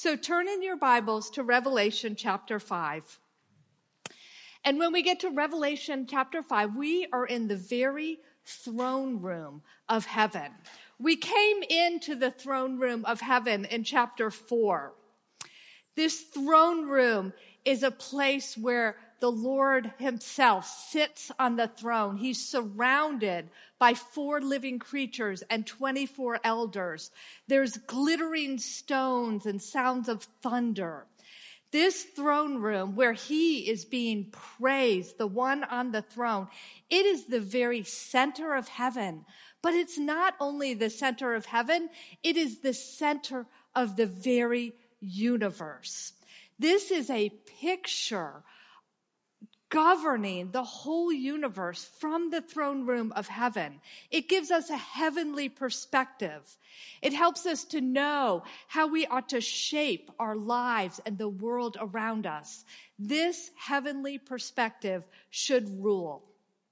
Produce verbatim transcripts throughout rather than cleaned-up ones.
So turn in your Bibles to Revelation chapter five. And when we get to Revelation chapter five, we are in the very throne room of heaven. We came into the throne room of heaven in chapter four. This throne room is a place where the Lord himself sits on the throne. He's surrounded by four living creatures and twenty-four elders. There's glittering stones and sounds of thunder. This throne room where he is being praised, the one on the throne, it is the very center of heaven. But it's not only the center of heaven, it is the center of the very universe. This is a picture governing the whole universe from the throne room of heaven. It gives us a heavenly perspective. It helps us to know how we ought to shape our lives and the world around us. This heavenly perspective should rule.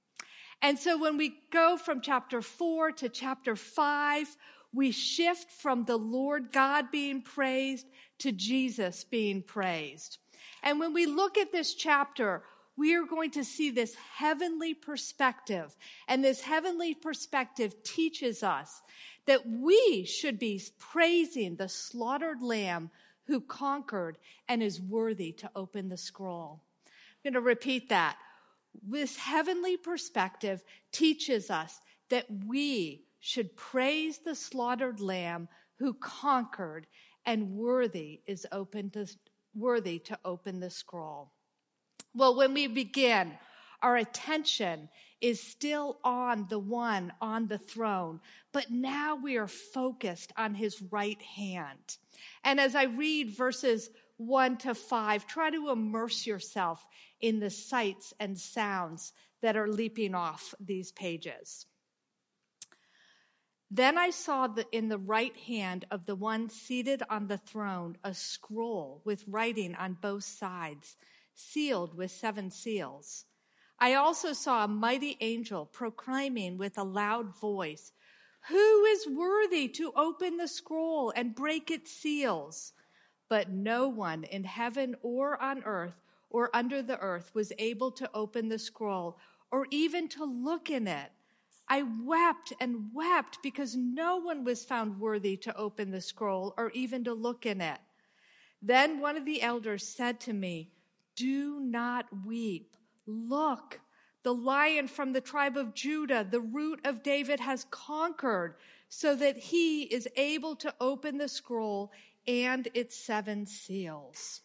And so when we go from chapter four to chapter five, we shift from the Lord God being praised to Jesus being praised. And when we look at this chapter, we are going to see this heavenly perspective. And this heavenly perspective teaches us that we should be praising the slaughtered Lamb who conquered and is worthy to open the scroll. I'm going to repeat that. This heavenly perspective teaches us that we should praise the slaughtered Lamb who conquered and worthy is open to, worthy to open the scroll. Well, when we begin, our attention is still on the one on the throne, but now we are focused on his right hand. And as I read verses one to five, try to immerse yourself in the sights and sounds that are leaping off these pages. Then I saw the, in the right hand of the one seated on the throne a scroll with writing on both sides, sealed with seven seals. I also saw a mighty angel proclaiming with a loud voice, "Who is worthy to open the scroll and break its seals?" But no one in heaven or on earth or under the earth was able to open the scroll or even to look in it. I wept and wept because no one was found worthy to open the scroll or even to look in it. Then one of the elders said to me, "Do not weep. Look, the Lion from the tribe of Judah, the Root of David, has conquered so that he is able to open the scroll and its seven seals."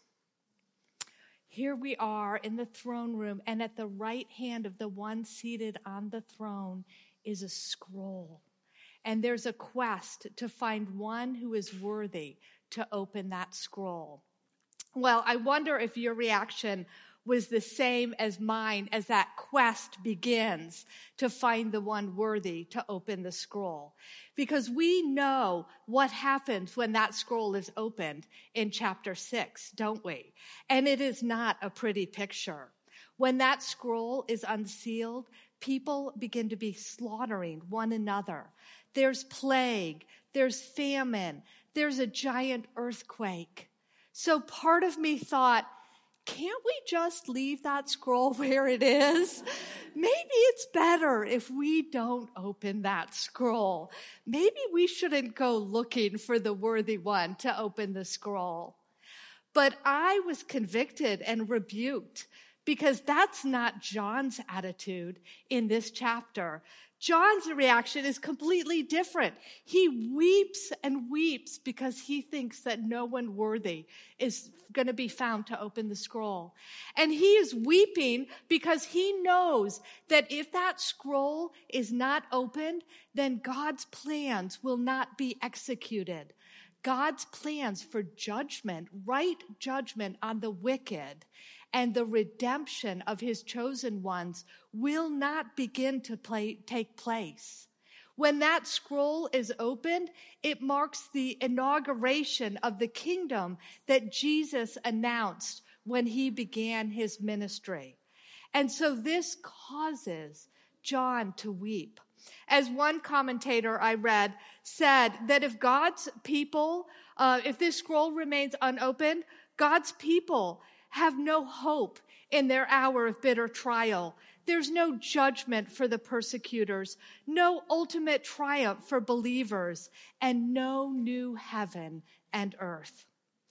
Here we are in the throne room, and at the right hand of the one seated on the throne is a scroll. And there's a quest to find one who is worthy to open that scroll. Well, I wonder if your reaction was the same as mine as that quest begins to find the one worthy to open the scroll. Because we know what happens when that scroll is opened in chapter six, don't we? And it is not a pretty picture. When that scroll is unsealed, people begin to be slaughtering one another. There's plague, there's famine, there's a giant earthquake. So part of me thought, can't we just leave that scroll where it is? Maybe it's better if we don't open that scroll. Maybe we shouldn't go looking for the worthy one to open the scroll. But I was convicted and rebuked because that's not John's attitude in this chapter. John's reaction is completely different. He weeps and weeps because he thinks that no one worthy is going to be found to open the scroll. And he is weeping because he knows that if that scroll is not opened, then God's plans will not be executed. God's plans for judgment, right judgment on the wicked, and the redemption of his chosen ones will not begin to play, take place. When that scroll is opened, it marks the inauguration of the kingdom that Jesus announced when he began his ministry. And so this causes John to weep. As one commentator I read said that if God's people, uh, if this scroll remains unopened, God's people have no hope in their hour of bitter trial. There's no judgment for the persecutors, no ultimate triumph for believers, and no new heaven and earth.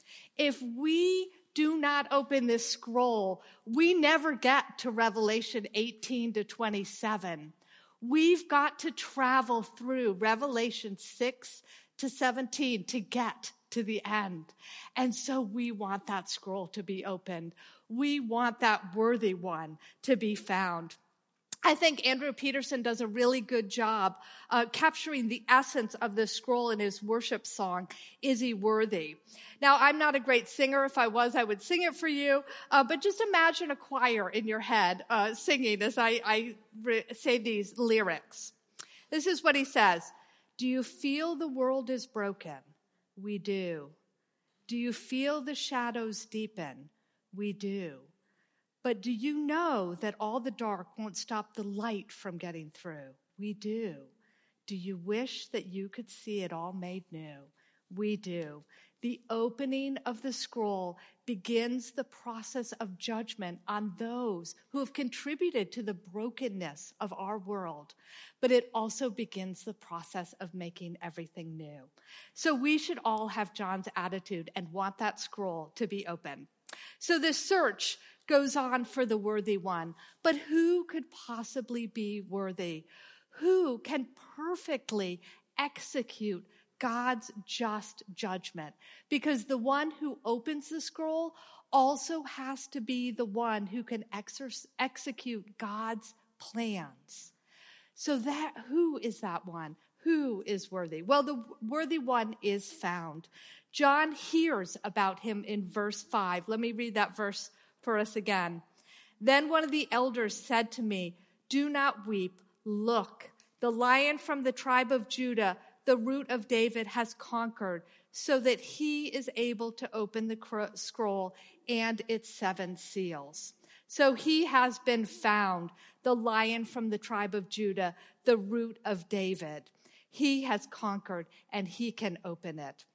If we do not open this scroll, we never get to Revelation eighteen to twenty-seven. We've got to travel through Revelation six to seventeen to get to the end. And so we want that scroll to be opened. We want that worthy one to be found. I think Andrew Peterson does a really good job uh, capturing the essence of this scroll in his worship song, Is He Worthy? Now, I'm not a great singer. If I was, I would sing it for you. Uh, but just imagine a choir in your head uh, singing as I, I re- say these lyrics. This is what he says. Do you feel the world is broken? We do. Do you feel the shadows deepen? We do. But do you know that all the dark won't stop the light from getting through? We do. Do you wish that you could see it all made new? We do. The opening of the scroll begins the process of judgment on those who have contributed to the brokenness of our world. But it also begins the process of making everything new. So we should all have John's attitude and want that scroll to be open. So this search goes on for the worthy one. But who could possibly be worthy? Who can perfectly execute God's just judgment? Because the one who opens the scroll also has to be the one who can exer- execute God's plans. So that who is that one? Who is worthy? Well, the worthy one is found. John hears about him in verse five. Let me read that verse for us again. Then one of the elders said to me, do not weep. Look, the Lion from the tribe of Judah, the Root of David, has conquered, so that he is able to open the scroll and its seven seals. So he has been found, the Lion from the tribe of Judah, the Root of David. He has conquered, and he can open it.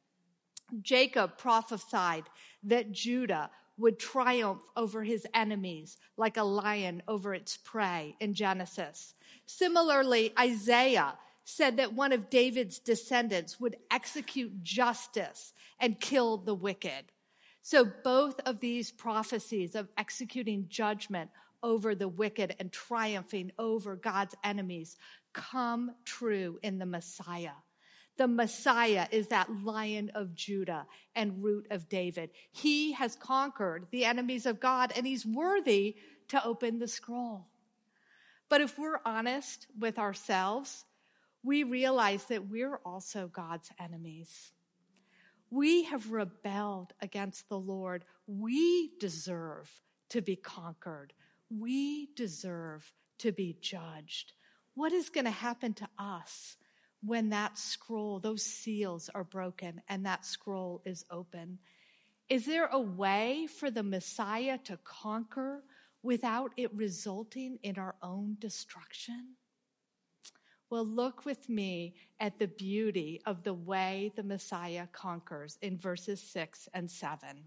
Jacob prophesied that Judah would triumph over his enemies like a lion over its prey in Genesis. Similarly, Isaiah said that one of David's descendants would execute justice and kill the wicked. So both of these prophecies of executing judgment over the wicked and triumphing over God's enemies come true in the Messiah. The Messiah is that Lion of Judah and Root of David. He has conquered the enemies of God, and he's worthy to open the scroll. But if we're honest with ourselves, we realize that we're also God's enemies. We have rebelled against the Lord. We deserve to be conquered. We deserve to be judged. What is going to happen to us when that scroll, those seals are broken and that scroll is open? Is there a way for the Messiah to conquer without it resulting in our own destruction? Well, look with me at the beauty of the way the Messiah conquers in verses six and seven.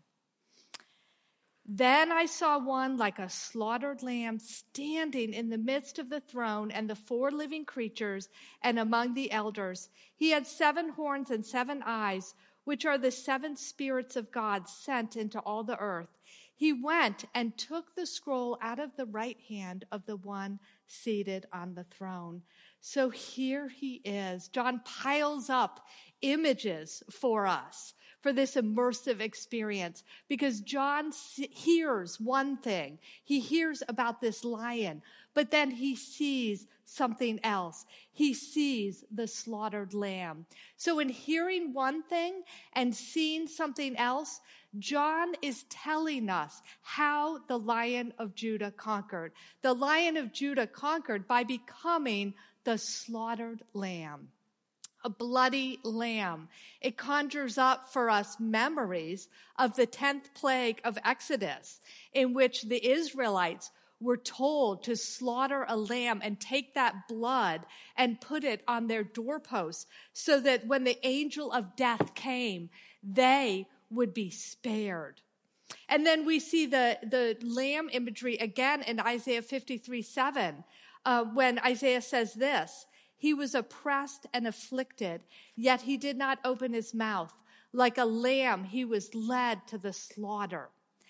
Then I saw one like a slaughtered lamb standing in the midst of the throne and the four living creatures and among the elders. He had seven horns and seven eyes, which are the seven spirits of God sent into all the earth. He went and took the scroll out of the right hand of the one seated on the throne. So here he is. John piles up images for us for this immersive experience, because John hears one thing. He hears about this lion, but then he sees something else. He sees the slaughtered lamb. So in hearing one thing and seeing something else, John is telling us how the Lion of Judah conquered. The Lion of Judah conquered by becoming the slaughtered lamb. A bloody lamb. It conjures up for us memories of the tenth plague of Exodus, in which the Israelites were told to slaughter a lamb and take that blood and put it on their doorposts so that when the angel of death came, they would be spared. And then we see the, the lamb imagery again in Isaiah fifty-three seven, uh, when Isaiah says this, "He was oppressed and afflicted, yet he did not open his mouth. Like a lamb, he was led to the slaughter."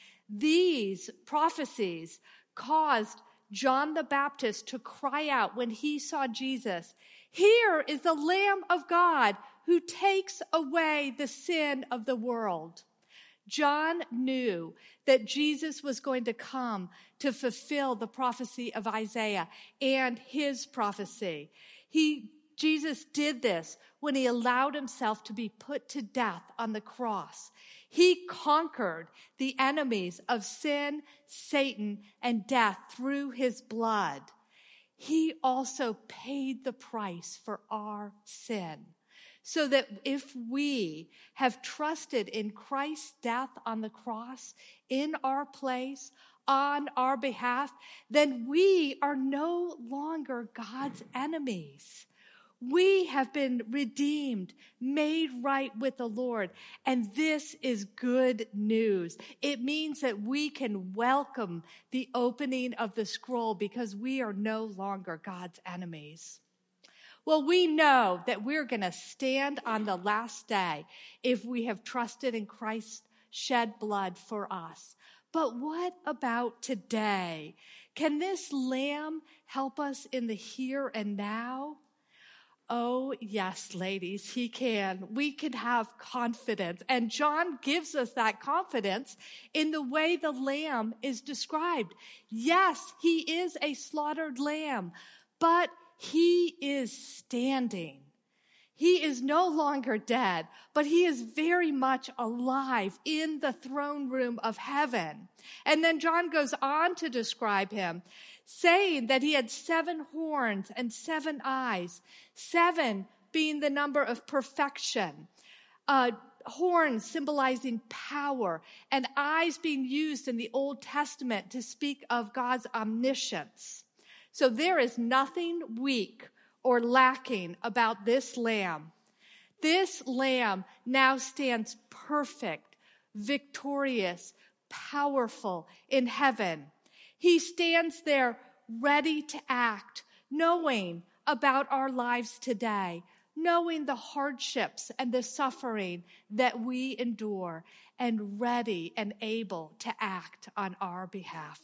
These prophecies caused John the Baptist to cry out when he saw Jesus, "Here is the Lamb of God who takes away the sin of the world." John knew that Jesus was going to come to fulfill the prophecy of Isaiah and his prophecy. He, Jesus did this when he allowed himself to be put to death on the cross. He conquered the enemies of sin, Satan, and death through his blood. He also paid the price for our sin, so that if we have trusted in Christ's death on the cross in our place, on our behalf, then we are no longer God's enemies. We have been redeemed, made right with the Lord, and this is good news. It means that we can welcome the opening of the scroll because we are no longer God's enemies. Well, we know that we're going to stand on the last day if we have trusted in Christ's shed blood for us. But what about today? Can this lamb help us in the here and now? Oh, yes, ladies, he can. We can have confidence. And John gives us that confidence in the way the lamb is described. Yes, he is a slaughtered lamb, but he is standing. He is no longer dead, but he is very much alive in the throne room of heaven. And then John goes on to describe him, saying that he had seven horns and seven eyes, seven being the number of perfection, uh, horns symbolizing power, and eyes being used in the Old Testament to speak of God's omniscience. So there is nothing weak or lacking about this lamb. This lamb now stands perfect, victorious, powerful in heaven. He stands there ready to act, knowing about our lives today, knowing the hardships and the suffering that we endure, and ready and able to act on our behalf.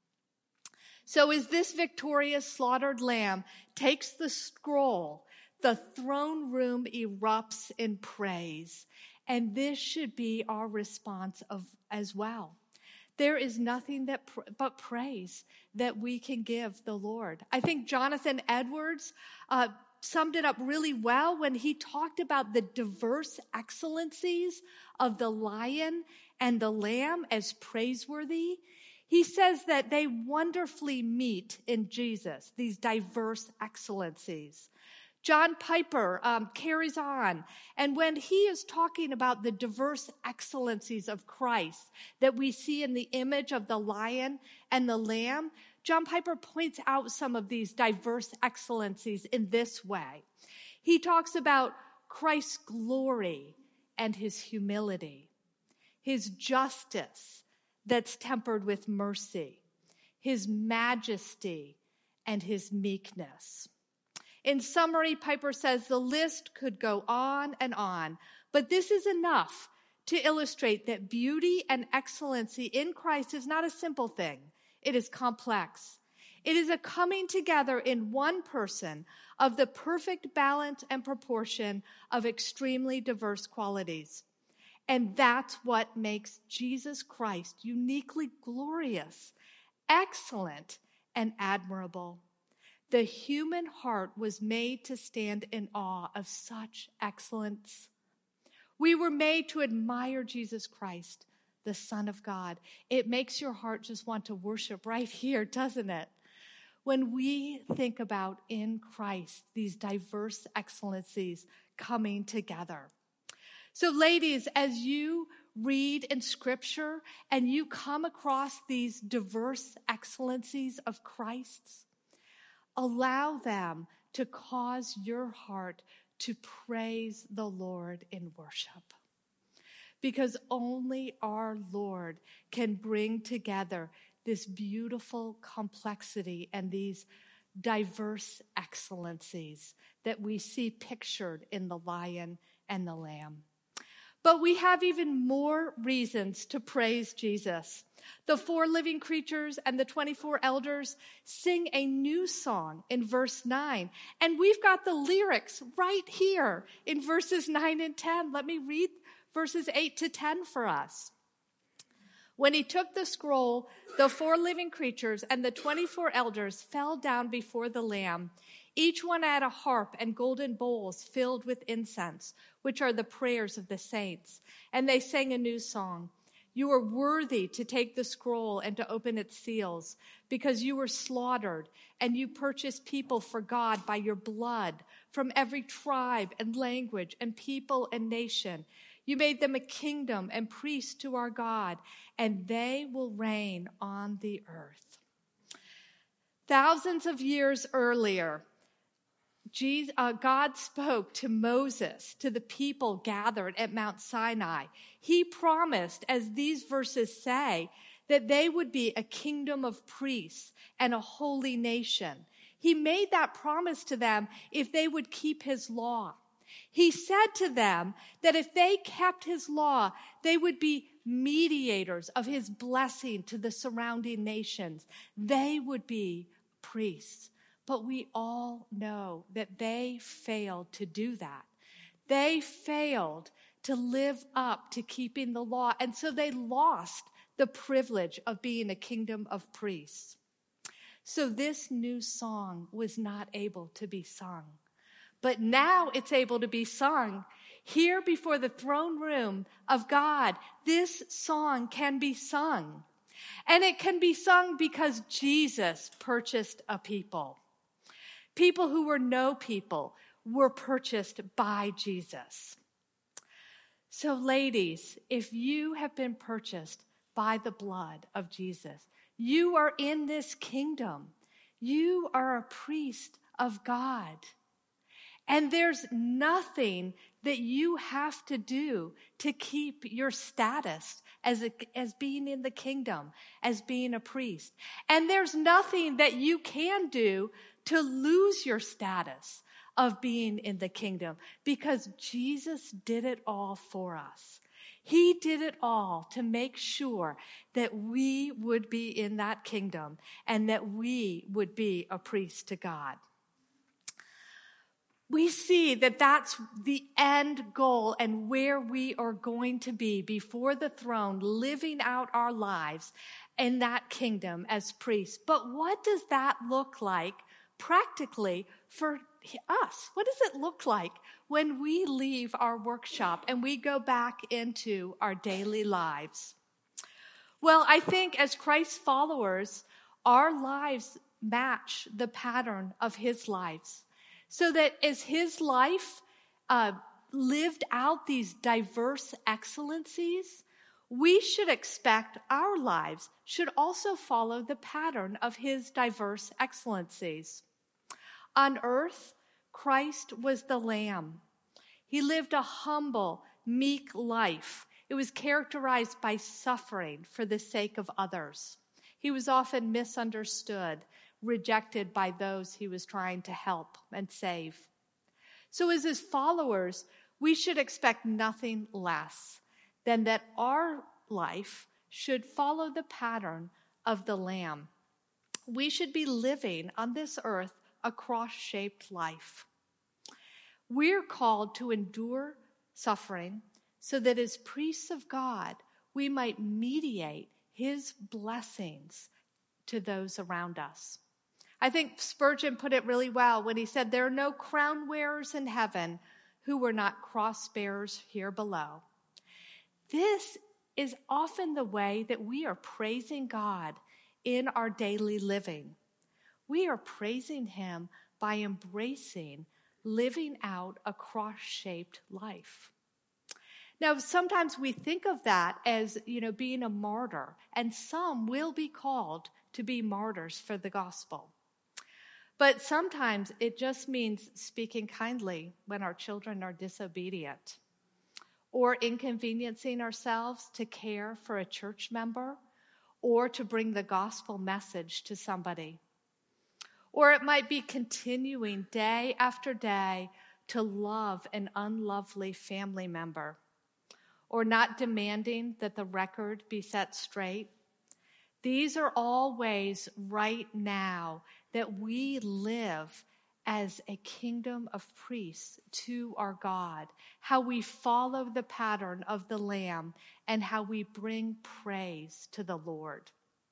So as this victorious slaughtered lamb takes the scroll, the throne room erupts in praise. And this should be our response of, as well. There is nothing that but praise that we can give the Lord. I think Jonathan Edwards uh, summed it up really well when he talked about the diverse excellencies of the lion and the lamb as praiseworthy. He says that they wonderfully meet in Jesus, these diverse excellencies. John Piper um, carries on, and when he is talking about the diverse excellencies of Christ that we see in the image of the lion and the lamb, John Piper points out some of these diverse excellencies in this way. He talks about Christ's glory and his humility, his justice that's tempered with mercy, his majesty, and his meekness. In summary, Piper says the list could go on and on, but this is enough to illustrate that beauty and excellency in Christ is not a simple thing. It is complex. It is a coming together in one person of the perfect balance and proportion of extremely diverse qualities. And that's what makes Jesus Christ uniquely glorious, excellent, and admirable. The human heart was made to stand in awe of such excellence. We were made to admire Jesus Christ, the Son of God. It makes your heart just want to worship right here, doesn't it? When we think about in Christ these diverse excellencies coming together. So ladies, as you read in Scripture and you come across these diverse excellencies of Christ's, allow them to cause your heart to praise the Lord in worship. Because only our Lord can bring together this beautiful complexity and these diverse excellencies that we see pictured in the lion and the lamb. But we have even more reasons to praise Jesus. The four living creatures and the twenty-four elders sing a new song in verse nine. And we've got the lyrics right here in verses nine and ten. Let me read verses eight to ten for us. When he took the scroll, the four living creatures and the twenty-four elders fell down before the Lamb. Each one had a harp and golden bowls filled with incense, which are the prayers of the saints. And they sang a new song. You are worthy to take the scroll and to open its seals, because you were slaughtered and you purchased people for God by your blood from every tribe and language and people and nation. You made them a kingdom and priests to our God, and they will reign on the earth. Thousands of years earlier, Jesus, uh, God spoke to Moses, to the people gathered at Mount Sinai. He promised, as these verses say, that they would be a kingdom of priests and a holy nation. He made that promise to them if they would keep his law. He said to them that if they kept his law, they would be mediators of his blessing to the surrounding nations. They would be priests. But we all know that they failed to do that. They failed to live up to keeping the law, and so they lost the privilege of being a kingdom of priests. So this new song was not able to be sung. But now it's able to be sung. Here before the throne room of God, this song can be sung. And it can be sung because Jesus purchased a people. People who were no people were purchased by Jesus. So ladies, if you have been purchased by the blood of Jesus, you are in this kingdom. You are a priest of God. And there's nothing that you have to do to keep your status as a, as being in the kingdom, as being a priest. And there's nothing that you can do to lose your status of being in the kingdom, because Jesus did it all for us. He did it all to make sure that we would be in that kingdom and that we would be a priest to God. We see that that's the end goal and where we are going to be before the throne, living out our lives in that kingdom as priests. But what does that look like practically for us? What does it look like when we leave our workshop and we go back into our daily lives? Well, I think as Christ's followers, our lives match the pattern of his lives. So that as his life uh, lived out these diverse excellencies, we should expect our lives should also follow the pattern of his diverse excellencies. On earth, Christ was the Lamb. He lived a humble, meek life. It was characterized by suffering for the sake of others. He was often misunderstood, rejected by those he was trying to help and save. So as his followers, we should expect nothing less than that our life should follow the pattern of the Lamb. We should be living on this earth a cross-shaped life. We're called to endure suffering so that as priests of God, we might mediate his blessings to those around us. I think Spurgeon put it really well when he said, there are no crown wearers in heaven who were not cross bearers here below. This is often the way that we are praising God in our daily living. We are praising him by embracing living out a cross-shaped life. Now, sometimes we think of that as, you know, being a martyr, and some will be called to be martyrs for the gospel. But sometimes it just means speaking kindly when our children are disobedient, or inconveniencing ourselves to care for a church member, or to bring the gospel message to somebody. Or it might be continuing day after day to love an unlovely family member, or not demanding that the record be set straight. These are all ways right now that we live as a kingdom of priests to our God, how we follow the pattern of the Lamb, and how we bring praise to the Lord.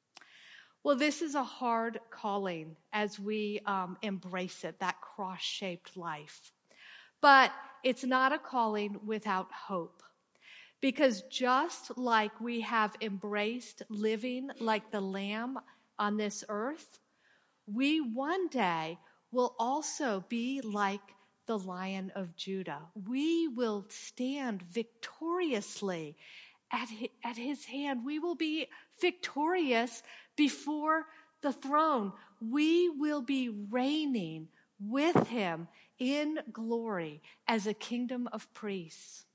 Well, this is a hard calling as we um, embrace it, that cross-shaped life. But it's not a calling without hope. Because just like we have embraced living like the Lamb on this earth, we one day will also be like the Lion of Judah. We will stand victoriously at his, at his hand. We will be victorious before the throne. We will be reigning with him in glory as a kingdom of priests.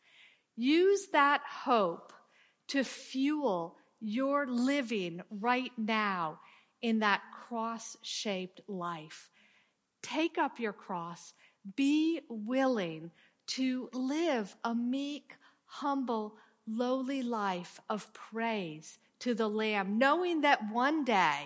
Use that hope to fuel your living right now in that cross-shaped life. Take up your cross. Be willing to live a meek, humble, lowly life of praise to the Lamb, knowing that one day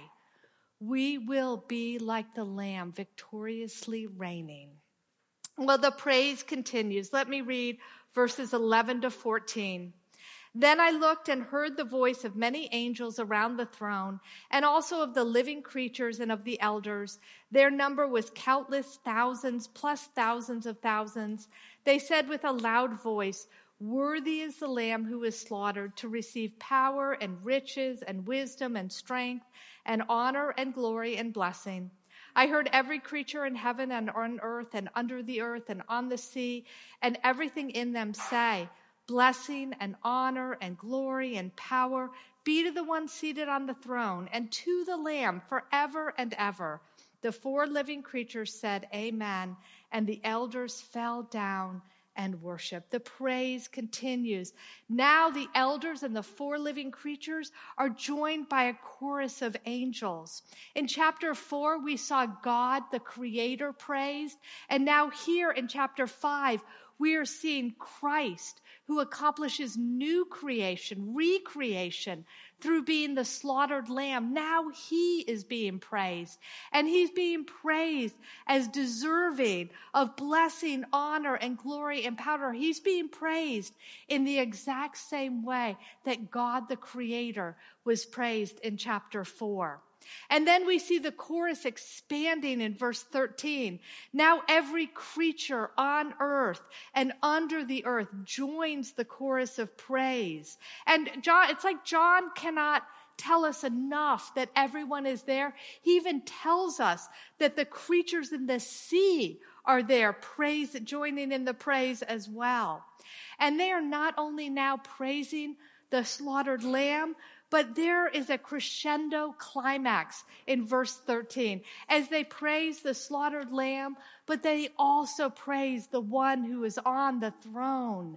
we will be like the Lamb, victoriously reigning. Well, the praise continues. Let me read verses eleven to fourteen. Then I looked and heard the voice of many angels around the throne, and also of the living creatures and of the elders. Their number was countless thousands, plus thousands of thousands. They said with a loud voice, "Worthy is the Lamb who was slaughtered to receive power and riches and wisdom and strength and honor and glory and blessing." I heard every creature in heaven and on earth and under the earth and on the sea and everything in them say, "Blessing and honor and glory and power be to the one seated on the throne and to the Lamb forever and ever." The four living creatures said, "Amen," and the elders fell down and worship. The praise continues. Now the elders and the four living creatures are joined by a chorus of angels. In chapter four, we saw God, the Creator, praised. And now here in chapter five, we are seeing Christ, who accomplishes new creation, recreation, through being the slaughtered lamb. Now he is being praised. And he's being praised as deserving of blessing, honor, and glory and power. He's being praised in the exact same way that God, the Creator, was praised in chapter four. And then we see the chorus expanding in verse thirteen. Now every creature on earth and under the earth joins the chorus of praise. And John, it's like John cannot tell us enough that everyone is there. He even tells us that the creatures in the sea are there, praise, joining in the praise as well. And they are not only now praising the slaughtered lamb, but there is a crescendo climax in verse thirteen as they praise the slaughtered lamb, but they also praise the one who is on the throne.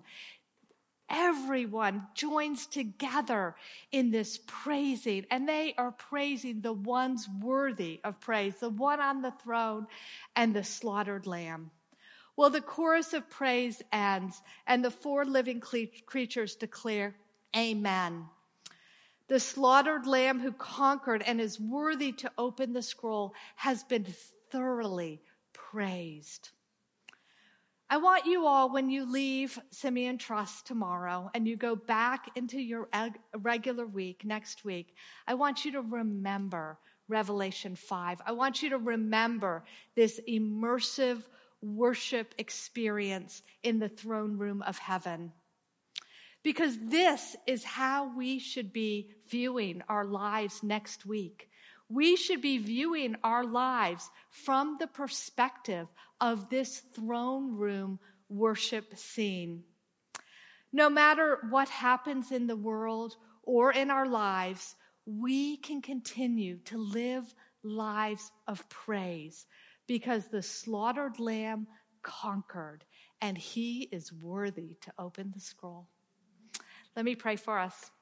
Everyone joins together in this praising, and they are praising the ones worthy of praise, the one on the throne and the slaughtered lamb. Well, the chorus of praise ends, and the four living creatures declare, "Amen." The slaughtered lamb who conquered and is worthy to open the scroll has been thoroughly praised. I want you all, when you leave Simeon Trust tomorrow and you go back into your regular week next week, I want you to remember Revelation five. I want you to remember this immersive worship experience in the throne room of heaven. Because this is how we should be viewing our lives next week. We should be viewing our lives from the perspective of this throne room worship scene. No matter what happens in the world or in our lives, we can continue to live lives of praise because the slaughtered lamb conquered, and he is worthy to open the scroll. Let me pray for us.